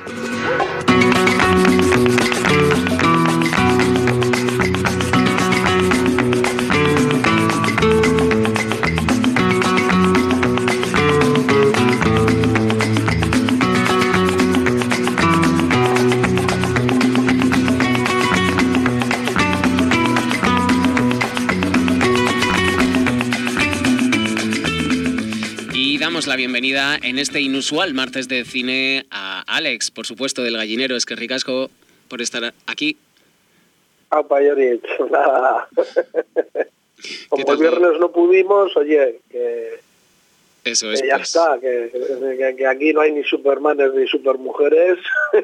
La bienvenida en este inusual martes de cine a Alex, por supuesto, del Gallinero. Es que ricasco por estar aquí. Nada. Como el viernes no pudimos, oye, que eso es, que ya pues. está, que aquí no hay ni supermanes ni supermujeres.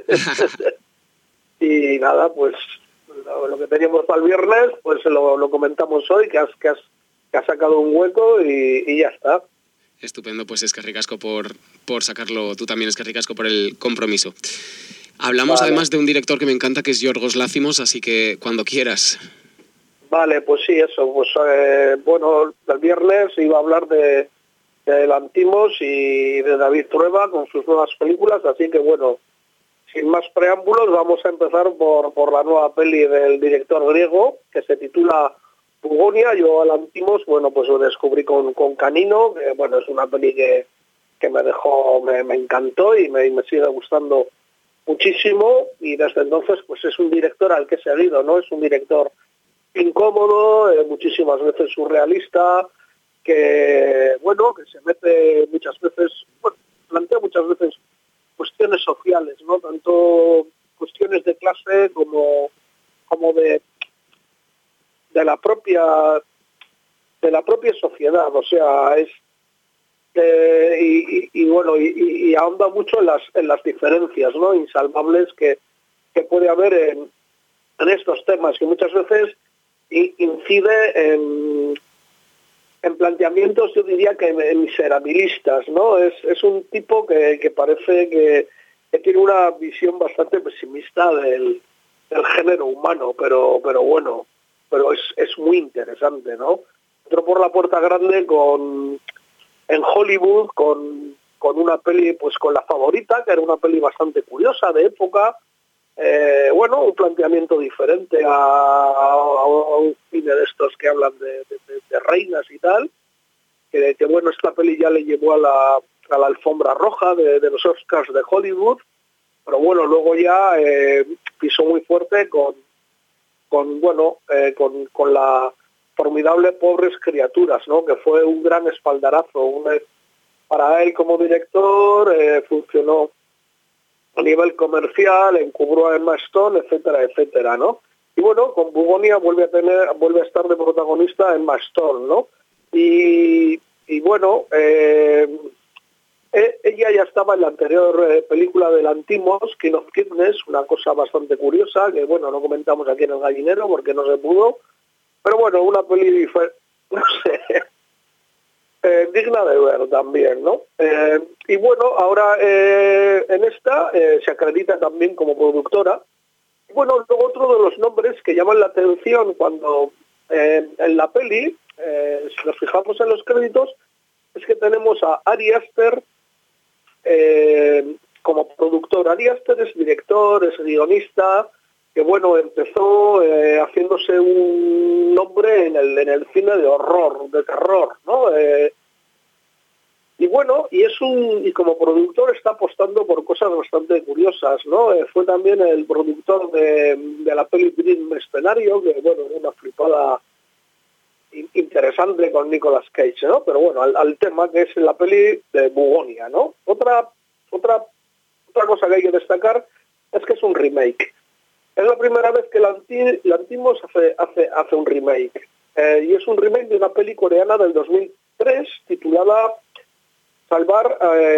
Y nada, pues lo que teníamos para el viernes, pues lo comentamos hoy, que has sacado un hueco y ya está. Estupendo, pues es que ricasco por sacarlo. Tú también es que ricasco por el compromiso. Hablamos además de un director que me encanta, que es Yorgos Lanthimos, así que cuando quieras. Vale, pues sí, eso. Pues bueno, el viernes iba a hablar de Lanthimos y de David Trueba con sus nuevas películas, así que bueno, sin más preámbulos, vamos a empezar por la nueva peli del director griego, que se titula Bugonia. Yo a Lanthimos, bueno, pues lo descubrí con Canino, que bueno, es una peli que me encantó y me sigue gustando muchísimo, y desde entonces pues es un director al que he seguido, ¿no? Es un director incómodo, muchísimas veces surrealista, que bueno, que se mete muchas veces, bueno, plantea muchas veces cuestiones sociales, ¿no? Tanto cuestiones de clase como de la propia sociedad, o sea, es y ahonda mucho en las diferencias, ¿no?, insalvables que puede haber en estos temas, que muchas veces incide en planteamientos, yo diría que miserabilistas, ¿no? Es un tipo que parece que tiene una visión bastante pesimista del género humano, pero bueno, pero es muy interesante, ¿no? Entró por la puerta grande en Hollywood con una peli, pues con La Favorita, que era una peli bastante curiosa de época, bueno, un planteamiento diferente a un cine de estos que hablan de reinas y tal, que bueno, esta peli ya le llevó a la alfombra roja de los Oscars de Hollywood, pero bueno, luego ya pisó muy fuerte con la formidable Pobres Criaturas, ¿no?, que fue un gran espaldarazo para él como director, funcionó a nivel comercial, encubró a Emma Stone, etcétera, etcétera, ¿no? Y bueno, con Bugonia vuelve a estar de protagonista Emma Stone, ¿no? Y bueno, ella ya estaba en la anterior película de Lanthimos, King of Kidneys, una cosa bastante curiosa, que bueno, no comentamos aquí en El Gallinero porque no se pudo, pero bueno, una peli no sé, digna de ver también, ¿no? Y bueno, ahora en esta se acredita también como productora. Y bueno, luego otro de los nombres que llaman la atención cuando en la peli, si nos fijamos en los créditos, es que tenemos a Ari Aster como productor. Ari Aster es director, es guionista, que bueno, empezó haciéndose un nombre en el cine de horror, de terror, ¿no? Y bueno, y como productor está apostando por cosas bastante curiosas, ¿no? Fue también el productor de la peli Dream Escenario, que bueno, era una flipada interesante con Nicolas Cage, ¿no? Pero bueno, al tema que es la peli de Bugonia, ¿no? Otra cosa que hay que destacar es que es un remake. Es la primera vez que Lanthimos hace un remake. Y es un remake de una peli coreana del 2003 titulada Salvar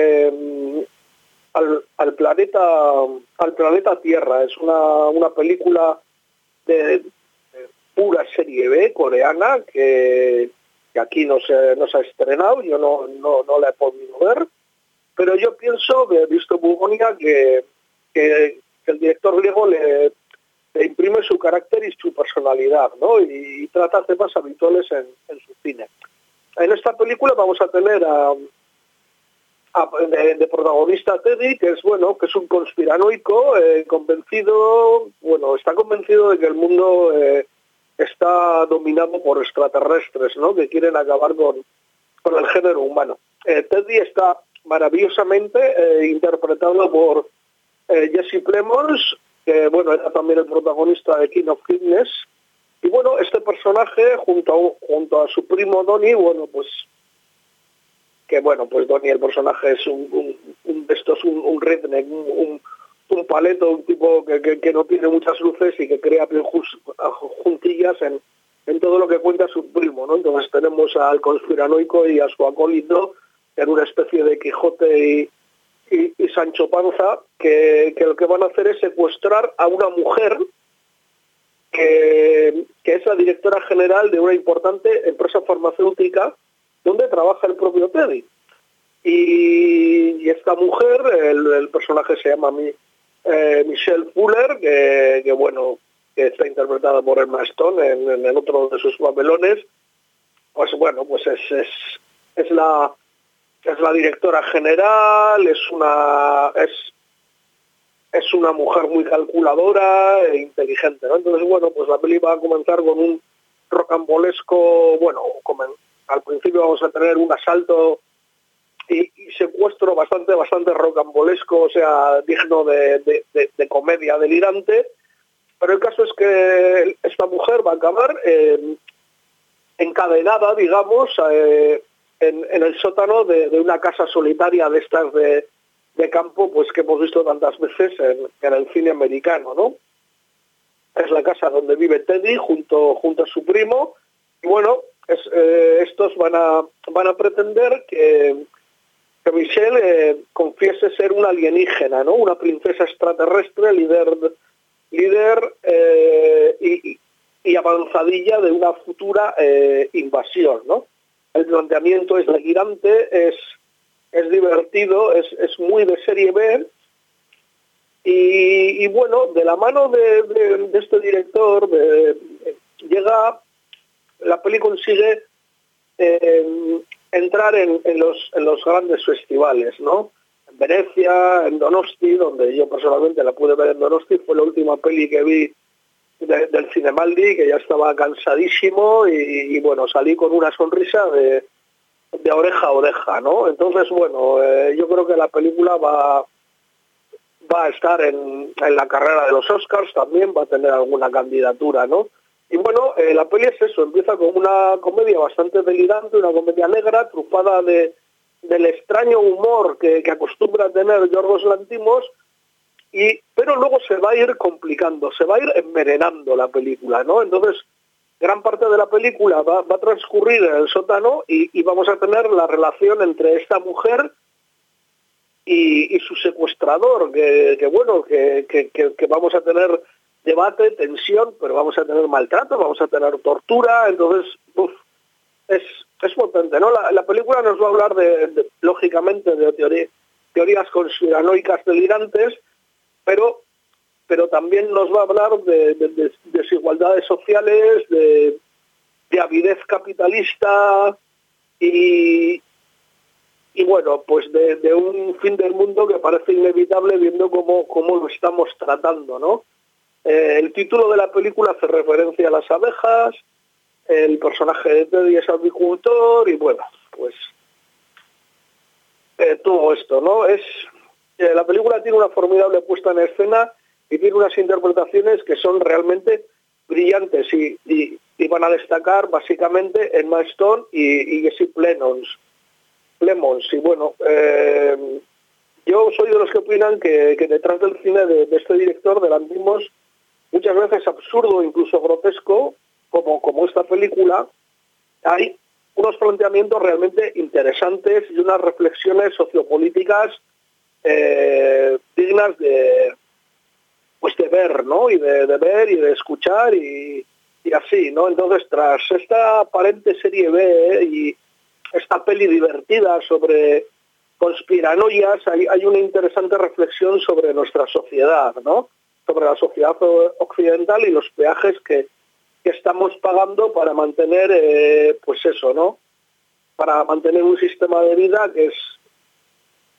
al planeta Tierra. Es una película de pura serie B coreana que aquí no se ha estrenado. Yo no la he podido ver, pero yo pienso, que he visto Bugonia, que el director griego le imprime su carácter y su personalidad, ¿no? Y trata temas habituales en su cine. En esta película vamos a tener de protagonista Teddy, que es bueno, que es un conspiranoico convencido, bueno, está convencido de que el mundo está dominado por extraterrestres, ¿no? Que quieren acabar con el género humano. Teddy está maravillosamente interpretado por Jesse Plemons, que bueno, era también el protagonista de King of Fitness. Y bueno, este personaje junto a su primo Donnie, bueno, pues que bueno, pues Donnie, el personaje, es un redneck, un paleto, un tipo que no tiene muchas luces y que crea juntillas en todo lo que cuenta su primo, ¿no? Entonces tenemos al conspiranoico y a su acólito en una especie de Quijote y Sancho Panza, que lo que van a hacer es secuestrar a una mujer que es la directora general de una importante empresa farmacéutica donde trabaja el propio Teddy. Y esta mujer, el personaje se llama Michelle Fuller, que bueno, que está interpretada por Emma Stone en otro de sus papelones. Pues bueno, pues es la directora general, es una mujer muy calculadora e inteligente, ¿no? Entonces, bueno, pues la peli va a comenzar con un rocambolesco, bueno, al principio vamos a tener un asalto y secuestro bastante rocambolesco, o sea, digno de comedia delirante, pero el caso es que esta mujer va a acabar encadenada, digamos, en el sótano de una casa solitaria de estas de campo, pues que hemos visto tantas veces en el cine americano, ¿no? Es la casa donde vive Teddy junto a su primo, y bueno, estos van a pretender que Michelle confiese ser una alienígena, ¿no? Una princesa extraterrestre, líder y avanzadilla de una futura invasión, ¿no? El planteamiento es delirante, es divertido, es muy de serie B, y bueno, de la mano de este director la peli consigue entrar en los grandes festivales, ¿no? En Venecia, en Donosti, donde yo personalmente la pude ver en Donosti, fue la última peli que vi del Cinemaldi, que ya estaba cansadísimo y bueno, salí con una sonrisa de oreja a oreja, ¿no? Entonces, bueno, yo creo que la película va a estar en la carrera de los Oscars, también va a tener alguna candidatura, ¿no? Y bueno, la peli es eso, empieza con una comedia bastante delirante, una comedia negra, trufada del extraño humor que acostumbra a tener Yorgos Lanthimos, pero luego se va a ir complicando, se va a ir envenenando la película, ¿no? Entonces, gran parte de la película va a transcurrir en el sótano y vamos a tener la relación entre esta mujer y su secuestrador, que bueno, que vamos a tener debate, tensión, pero vamos a tener maltrato, vamos a tener tortura, entonces es potente, ¿no? La película nos va a hablar lógicamente de teorías conspiranoicas delirantes, pero también nos va a hablar de desigualdades sociales, de avidez capitalista y bueno, pues de un fin del mundo que parece inevitable viendo cómo lo estamos tratando, ¿no? El título de la película hace referencia a las abejas, el personaje de Teddy es agricultor y bueno, pues todo esto, ¿no? La película tiene una formidable puesta en escena y tiene unas interpretaciones que son realmente brillantes y van a destacar básicamente Emma Stone y Jesse Plemons. Y bueno, yo soy de los que opinan que detrás del cine de este director, de Lanthimos, muchas veces absurdo, incluso grotesco, como esta película, hay unos planteamientos realmente interesantes y unas reflexiones sociopolíticas dignas de ver, ¿no? Y de ver y de escuchar y así, ¿no? Entonces, tras esta aparente serie B y esta peli divertida sobre conspiranoias, hay una interesante reflexión sobre nuestra sociedad, ¿no? Sobre la sociedad occidental y los peajes que estamos pagando para mantener, pues eso, ¿no? Para mantener un sistema de vida que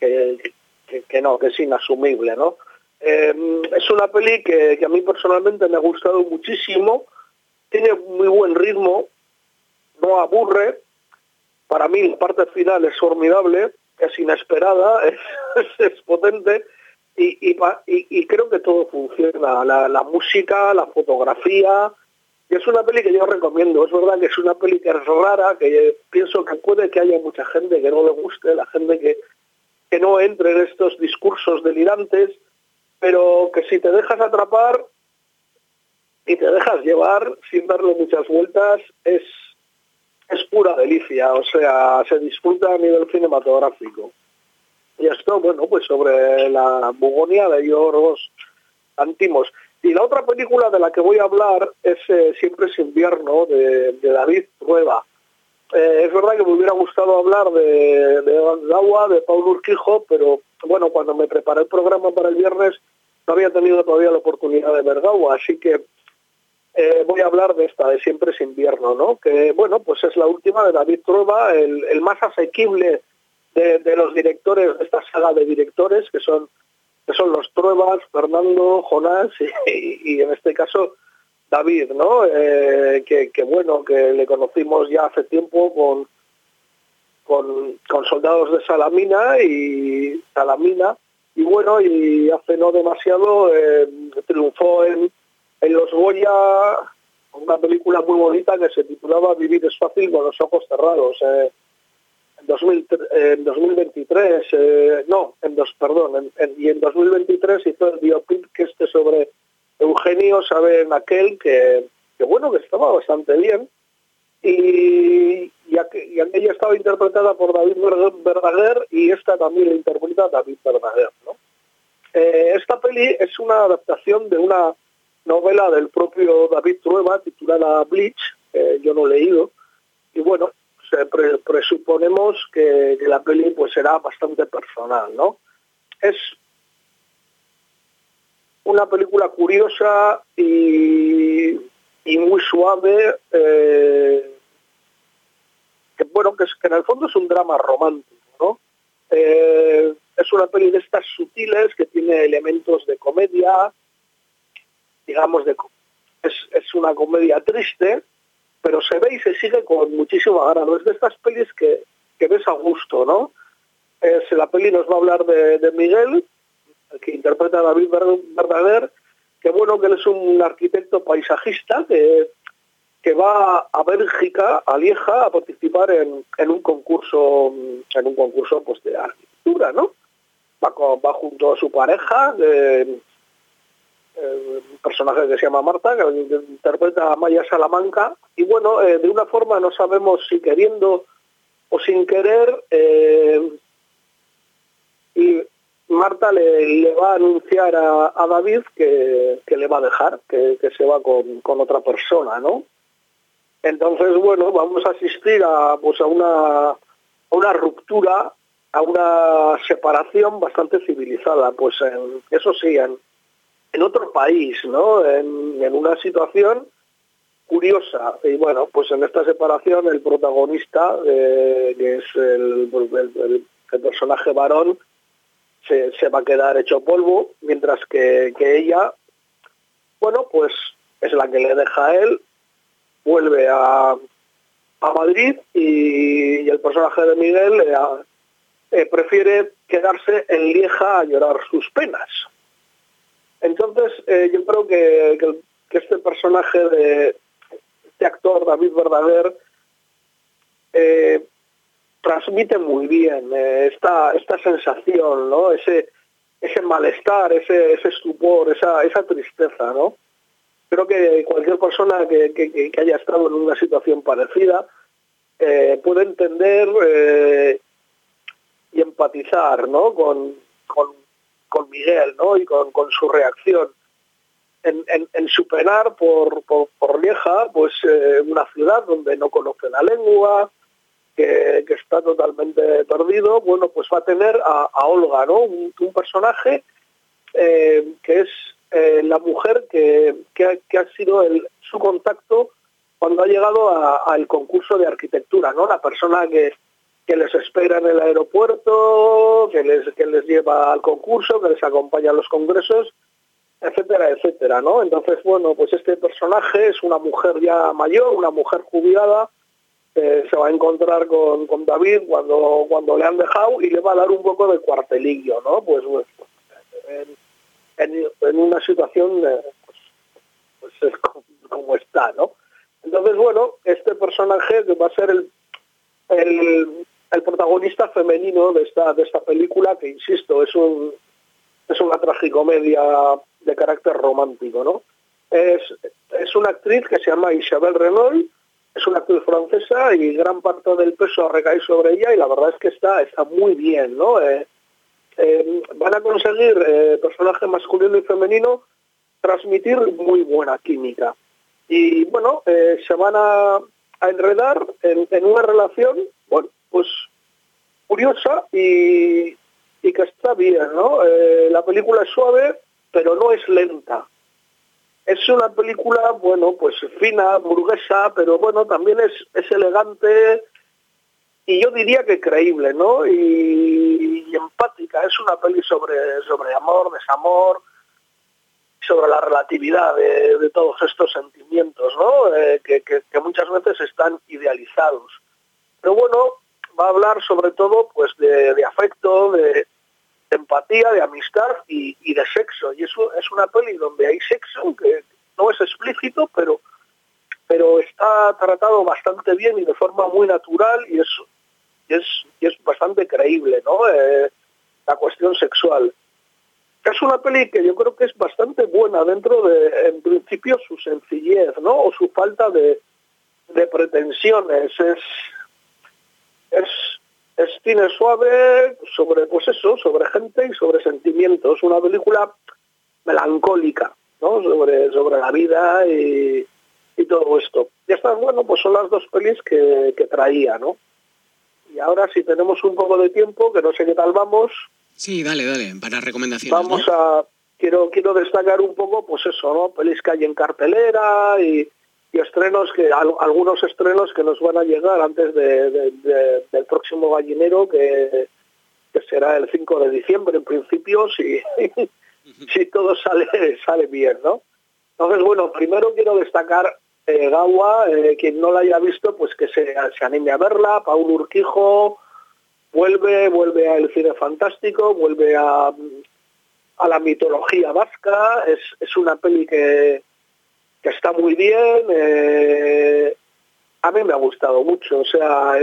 que es inasumible, ¿no? Es una peli que a mí personalmente me ha gustado muchísimo, tiene muy buen ritmo, no aburre, para mí la parte final es formidable, es inesperada, es potente y creo que todo funciona, la música, la fotografía, y es una peli que yo recomiendo. Es verdad que es una peli que es rara, que pienso que puede que haya mucha gente que no le guste, la gente que no entre en estos discursos delirantes, pero que si te dejas atrapar y te dejas llevar sin darle muchas vueltas, es pura delicia, o sea, se disfruta a nivel cinematográfico. Y esto, bueno, pues sobre la Bugonia de Yorgos Lanthimos. Y la otra película de la que voy a hablar es Siempre es invierno, de David Trueba. Es verdad que me hubiera gustado hablar de Verdawa, de Paul Urquijo, pero bueno, cuando me preparé el programa para el viernes no había tenido todavía la oportunidad de Verdawa, así que voy a hablar de esta, de Siempre es invierno, ¿no? Que bueno, pues es la última de David Trueba, el más asequible de los directores, de esta saga de directores, que son los Truebas, Fernando, Jonás y en este caso David, ¿no? Que bueno, que le conocimos ya hace tiempo con Soldados de Salamina y bueno, y hace no demasiado triunfó en los Goya, una película muy bonita que se titulaba Vivir es fácil con los ojos cerrados. En 2023, y en 2023 hizo el biopic que sobre Eugenio Saben aquel, que bueno, que estaba bastante bien, y aquella estaba interpretada por David Verdaguer y esta también la interpreta David Verdaguer, ¿no? Esta peli es una adaptación de una novela del propio David Trueba titulada Bleach, yo no he leído, y bueno, presuponemos que la peli pues será bastante personal, ¿no? Es una película curiosa y muy suave, que bueno, que en el fondo es un drama romántico, ¿no? Es una peli de estas sutiles que tiene elementos de comedia, digamos, es una comedia triste, pero se ve y se sigue con muchísimo agrado. Es de estas pelis que ves a gusto, ¿no? La peli nos va a hablar de Miguel, el que interpreta a David Verdaguer, que bueno, que él es un arquitecto paisajista que va a Bélgica, a Lieja, a participar en un concurso pues de arquitectura, ¿no? Va junto a su pareja, un personaje que se llama Marta, que interpreta a Maya Salamanca, y bueno, de una forma no sabemos si queriendo o sin querer, y Marta le va a anunciar a David que le va a dejar, que se va con otra persona, ¿no? Entonces, bueno, vamos a asistir a una ruptura, a una separación bastante civilizada, pues eso sí, en otro país, ¿no? En una situación curiosa. Y bueno, pues en esta separación el protagonista, que es el personaje varón, se va a quedar hecho polvo, mientras que ella, bueno, pues es la que le deja a él, vuelve a Madrid y el personaje de Miguel prefiere quedarse en Lieja a llorar sus penas. Entonces, yo creo que este personaje de este actor, David Verdaguer, transmite muy bien esta sensación, ¿no? Ese malestar, ese estupor, esa tristeza, ¿no? Creo que cualquier persona que haya estado en una situación parecida puede entender y empatizar, ¿no? con Miguel, ¿no? Y con su reacción en su penar por Lieja, pues una ciudad donde no conoce la lengua, que está totalmente perdido. Bueno, pues va a tener a Olga, ¿no? Un personaje que es la mujer que ha sido su contacto cuando ha llegado al concurso de arquitectura, ¿no? La persona que que les espera en el aeropuerto, que les lleva al concurso, que les acompaña a los congresos, etcétera, etcétera, ¿no? Entonces, bueno, pues este personaje es una mujer ya mayor, una mujer jubilada, se va a encontrar con David cuando le han dejado y le va a dar un poco de cuartelillo, ¿no? Pues en una situación pues es como está, ¿no? Entonces, bueno, este personaje que va a ser el protagonista femenino de esta película, que insisto, es una tragicomedia de carácter romántico, ¿no? Es una actriz que se llama Isabelle Renoy, es una actriz francesa y gran parte del peso recae sobre ella y la verdad es que está muy bien, ¿no? Van a conseguir, personaje masculino y femenino, transmitir muy buena química. Y bueno, se van a enredar en una relación, bueno, pues curiosa y que está bien, ¿no? La película es suave, pero no es lenta. Es una película, bueno, pues fina, burguesa, pero bueno, también es elegante y yo diría que creíble, ¿no? Y empática. Es una peli sobre amor, desamor, sobre la relatividad de todos estos sentimientos, ¿no? Que muchas veces están idealizados. Pero bueno, va a hablar sobre todo pues de afecto, de empatía, de amistad y de sexo. Y eso es una peli donde hay sexo, que no es explícito, pero está tratado bastante bien y de forma muy natural y es bastante creíble, ¿no? La cuestión sexual. Es una peli que yo creo que es bastante buena dentro de, en principio, su sencillez, ¿no? O su falta de pretensiones. Es cine suave sobre, pues eso, sobre gente y sobre sentimientos. Una película melancólica, ¿no? Sobre la vida y todo esto. Y estas, bueno, pues son las dos pelis que traía, ¿no? Y ahora, si tenemos un poco de tiempo, que no sé qué tal vamos. Sí, dale, para recomendaciones. Vamos, ¿no? Quiero destacar un poco, pues eso, ¿no? Pelis que hay en cartelera y estrenos, algunos estrenos que nos van a llegar antes del próximo Gallinero, que será el 5 de diciembre en principio, si todo sale bien, ¿no? Entonces, bueno, primero quiero destacar Gaua, quien no la haya visto, pues que se anime a verla. Paul Urquijo vuelve al cine fantástico, vuelve a la mitología vasca. Es una peli que está muy bien. A mí me ha gustado mucho, o sea,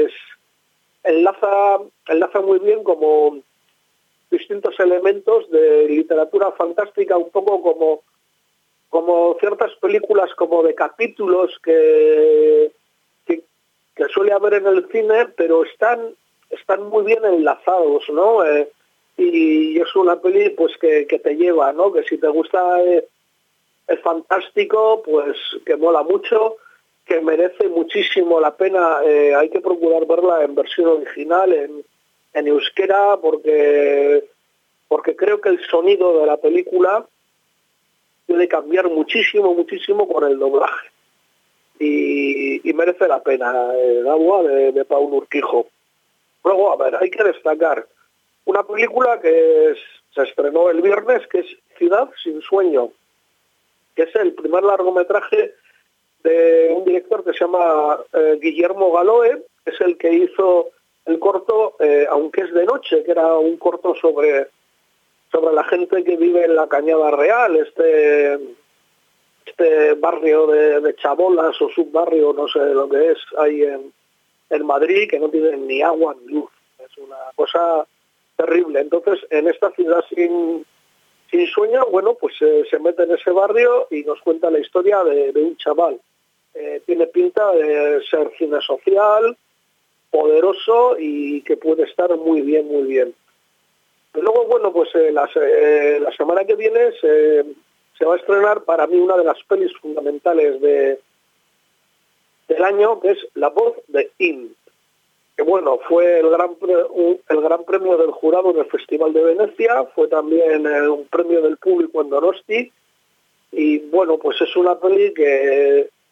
enlaza muy bien como distintos elementos de literatura fantástica, un poco como ciertas películas como de capítulos que suele haber en el cine, pero están muy bien enlazados, ¿no? Y es una peli pues que te lleva, ¿no? Que si te gusta el fantástico, pues que mola mucho, que merece muchísimo la pena. Hay que procurar verla en versión original, en euskera, porque creo que el sonido de la película puede cambiar muchísimo con el doblaje. Y merece la pena el agua de Paul Urquijo. Luego, a ver, hay que destacar una película que se estrenó el viernes, que es Ciudad sin sueño, que es el primer largometraje de un director que se llama Guillermo Galoe, que es el que hizo el corto Aunque es de noche, que era un corto sobre la gente que vive en la Cañada Real, este barrio de chabolas o subbarrio, no sé lo que es, ahí en Madrid, que no tienen ni agua ni luz. Es una cosa terrible. Entonces, en esta Ciudad sin sueño, bueno, pues se mete en ese barrio y nos cuenta la historia de un chaval. Tiene pinta de ser cine social, poderoso y que puede estar muy bien, muy bien. Y luego, bueno, pues la semana que viene se va a estrenar para mí una de las pelis fundamentales del año, que es La voz de In, que bueno, fue el gran premio del jurado en el Festival de Venecia, fue también un premio del público en Donosti, y bueno, pues es una peli que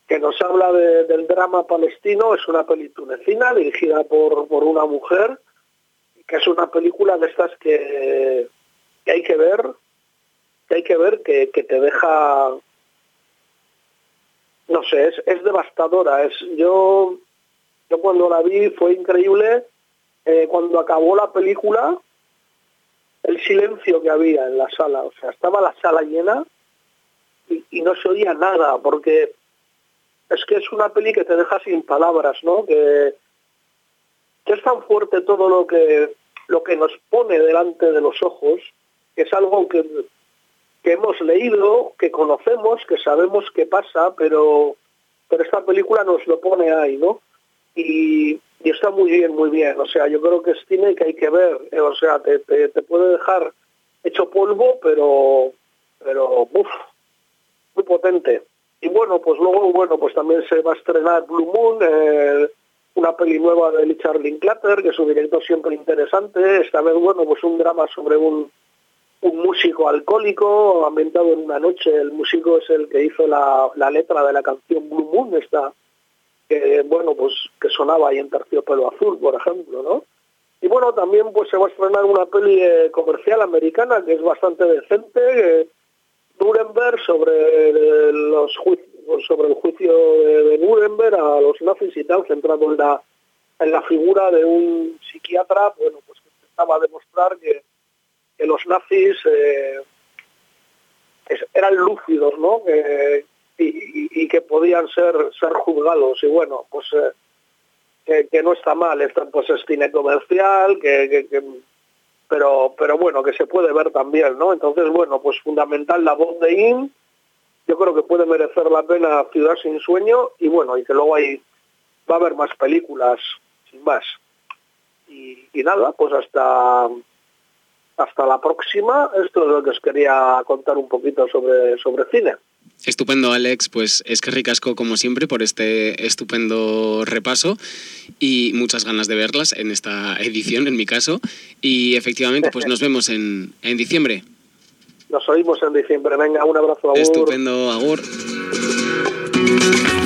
que nos habla del drama palestino. Es una peli tunecina dirigida por una mujer, que es una película de estas que hay que ver, que te deja, no sé, es devastadora. Yo cuando la vi fue increíble. Cuando acabó la película, el silencio que había en la sala, o sea, estaba la sala llena y no se oía nada, porque es que es una peli que te deja sin palabras, ¿no? Que es tan fuerte todo lo que nos pone delante de los ojos, que es algo que hemos leído, que conocemos, que sabemos qué pasa, pero esta película nos lo pone ahí, ¿no? Y está muy bien. O sea, yo creo que es cine que hay que ver. O sea, te puede dejar hecho polvo, pero muy potente. Y bueno, pues luego, pues también se va a estrenar Blue Moon, una peli nueva de Richard Linklater, que es un director siempre interesante. Esta vez, pues un drama sobre un músico alcohólico ambientado en una noche. El músico es el que hizo la letra de la canción Blue Moon, esta que sonaba ahí en Terciopelo Azul, por ejemplo, ¿no? Y bueno, también pues se va a estrenar una peli comercial americana que es bastante decente, Nuremberg, sobre el juicio de Nuremberg a los nazis y tal, centrado en la figura de un psiquiatra, pues que intentaba a demostrar que los nazis eran lúcidos, ¿no? Y que podían ser juzgados. Y bueno, pues que no está mal. Esto pues es cine comercial, pero bueno, que se puede ver también, ¿no? Entonces, bueno, pues fundamental la voz de In. Yo creo que puede merecer la pena Ciudad sin sueño, y bueno, y que luego va a haber más películas, sin más. Y nada, pues hasta la próxima. Esto es lo que os quería contar un poquito sobre cine. Estupendo, Alex. Pues es que ricasco como siempre por este estupendo repaso y muchas ganas de verlas en esta edición, en mi caso. Y efectivamente, pues nos vemos en diciembre. Nos oímos en diciembre. Venga, un abrazo. Agur. Estupendo, agur.